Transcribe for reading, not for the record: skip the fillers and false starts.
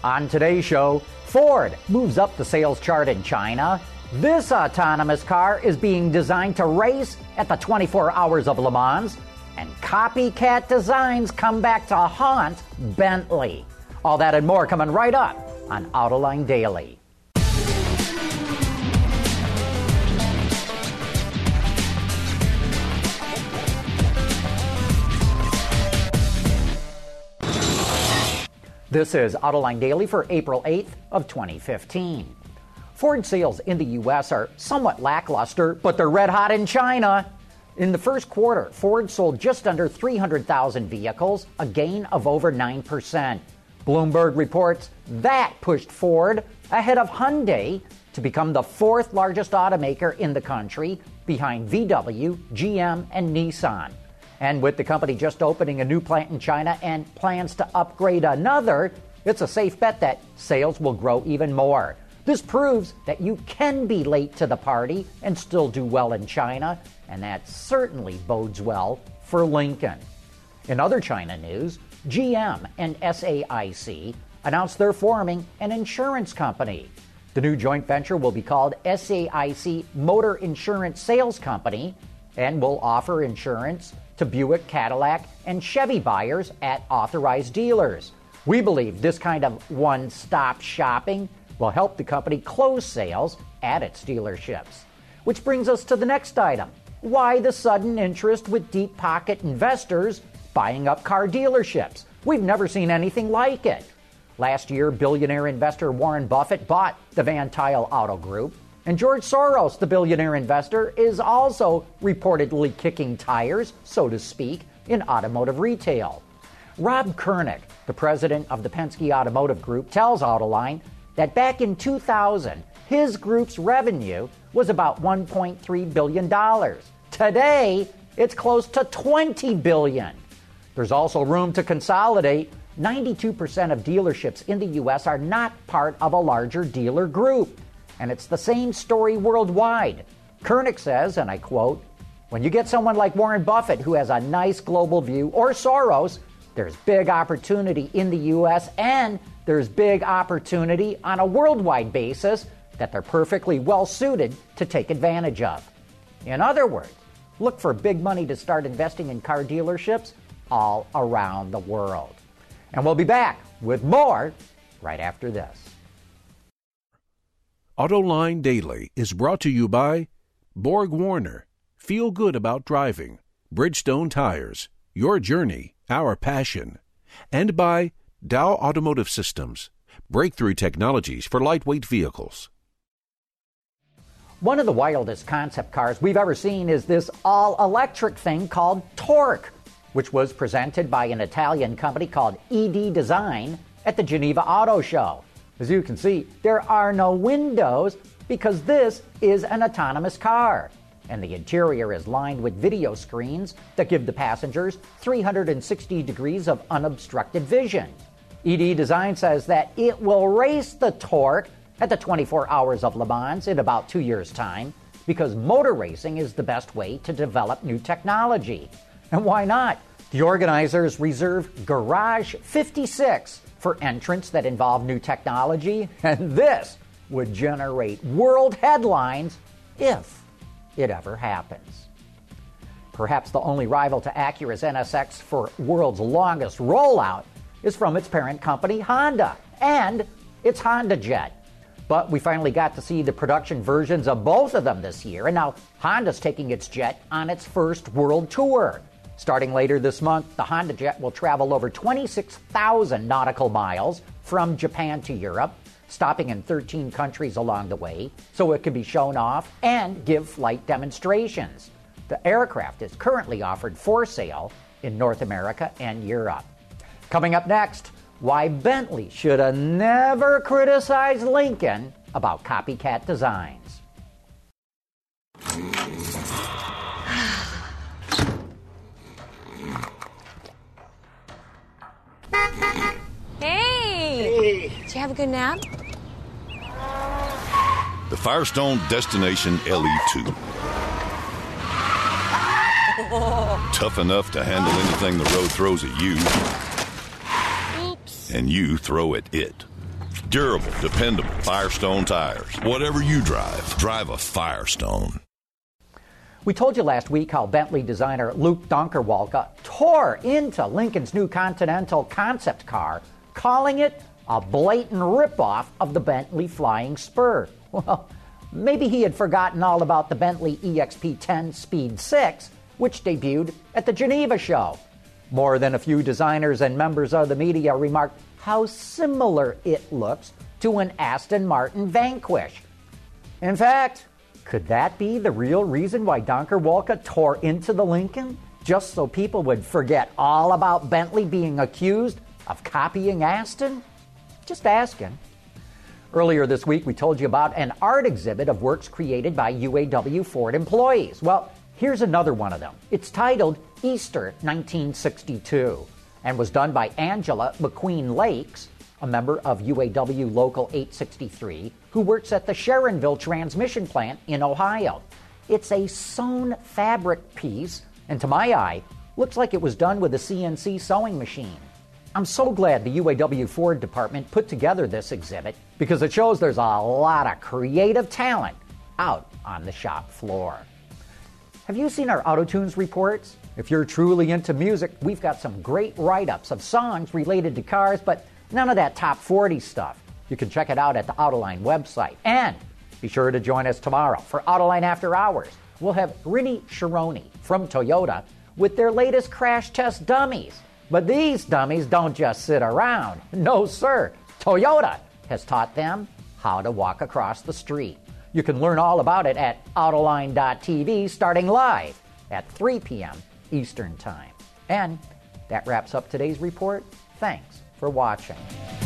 On today's show, Ford moves up the sales chart in China. This autonomous car is being designed to race at the 24 Hours of Le Mans. And copycat designs come back to haunt Bentley. All that and more coming right up on Autoline Daily. This is Autoline Daily for April 8th of 2015. Ford sales in the U.S. are somewhat lackluster, but they're red hot in China. In the first quarter, Ford sold just under 300,000 vehicles, a gain of over 9%. Bloomberg reports that pushed Ford ahead of Hyundai to become the fourth largest automaker in the country, behind VW, GM, and Nissan. And with the company just opening a new plant in China and plans to upgrade another, it's a safe bet that sales will grow even more. This proves that you can be late to the party and still do well in China, and that certainly bodes well for Lincoln. In other China news, GM and SAIC announced they're forming an insurance company. The new joint venture will be called SAIC Motor Insurance Sales Company and will offer insurance to Buick, Cadillac, and Chevy buyers at authorized dealers. We believe this kind of one-stop shopping will help the company close sales at its dealerships. Which brings us to the next item. Why the sudden interest with deep-pocket investors buying up car dealerships? We've never seen anything like it. Last year, billionaire investor Warren Buffett bought the Van Tuyl Auto Group, and George Soros, the billionaire investor, is also reportedly kicking tires, so to speak, in automotive retail. Rob Kurnick, the president of the Penske Automotive Group, tells Autoline that back in 2000, his group's revenue was about $1.3 billion. Today, it's close to $20 billion. There's also room to consolidate. 92% of dealerships in the U.S. are not part of a larger dealer group. And it's the same story worldwide. Kurnick says, and I quote, "When you get someone like Warren Buffett who has a nice global view, or Soros, there's big opportunity in the U.S. and there's big opportunity on a worldwide basis that they're perfectly well suited to take advantage of." In other words, look for big money to start investing in car dealerships all around the world. And we'll be back with more right after this. Autoline Daily is brought to you by Borg Warner, Feel Good About Driving, Bridgestone Tires, Your Journey, Our Passion, and by Dow Automotive Systems, breakthrough technologies for lightweight vehicles. One of the wildest concept cars we've ever seen is this all-electric thing called Torque, which was presented by an Italian company called ED Design at the Geneva Auto Show. As you can see, there are no windows because this is an autonomous car. And the interior is lined with video screens that give the passengers 360 degrees of unobstructed vision. ED Design says that it will race the Torque at the 24 Hours of Le Mans in about 2 years' time because motor racing is the best way to develop new technology. And why not? The organizers reserve Garage 56 for entrants that involve new technology, and this would generate world headlines if it ever happens. Perhaps the only rival to Acura's NSX for world's longest rollout is from its parent company, Honda, and its Honda Jet. But we finally got to see the production versions of both of them this year, and now Honda's taking its jet on its first world tour. Starting later this month, the Honda Jet will travel over 26,000 nautical miles from Japan to Europe, stopping in 13 countries along the way, so it can be shown off and give flight demonstrations. The aircraft is currently offered for sale in North America and Europe. Coming up next, why Bentley should have never criticized Lincoln about copycat designs. Hey! Did you have a good nap? The Firestone Destination LE2. Tough enough to handle anything the road throws at you. Oops. And you throw at it. Durable, dependable Firestone tires. Whatever you drive, drive a Firestone. We told you last week how Bentley designer Luke Donkerwalka tore into Lincoln's new Continental concept car, calling it a blatant ripoff of the Bentley Flying Spur. Well, maybe he had forgotten all about the Bentley EXP10 Speed 6, which debuted at the Geneva show. More than a few designers and members of the media remarked how similar it looks to an Aston Martin Vanquish. In fact, could that be the real reason why Donkerwalka tore into the Lincoln? Just so people would forget all about Bentley being accused of copying Aston? Just asking. Earlier this week, we told you about an art exhibit of works created by UAW Ford employees. Well, here's another one of them. It's titled Easter 1962 and was done by Angela McQueen Lakes, a member of UAW Local 863, who works at the Sharonville transmission plant in Ohio. It's a sewn fabric piece, and to my eye, looks like it was done with a CNC sewing machine. I'm so glad the UAW Ford department put together this exhibit because it shows there's a lot of creative talent out on the shop floor. Have you seen our AutoTunes reports? If you're truly into music, we've got some great write-ups of songs related to cars, but none of that top 40 stuff. You can check it out at the Autoline website. And be sure to join us tomorrow for Autoline After Hours. We'll have Rini Sharoni from Toyota with their latest crash test dummies. But these dummies don't just sit around. No, sir. Toyota has taught them how to walk across the street. You can learn all about it at Autoline.tv starting live at 3 p.m. Eastern Time. And that wraps up today's report. Thanks for watching.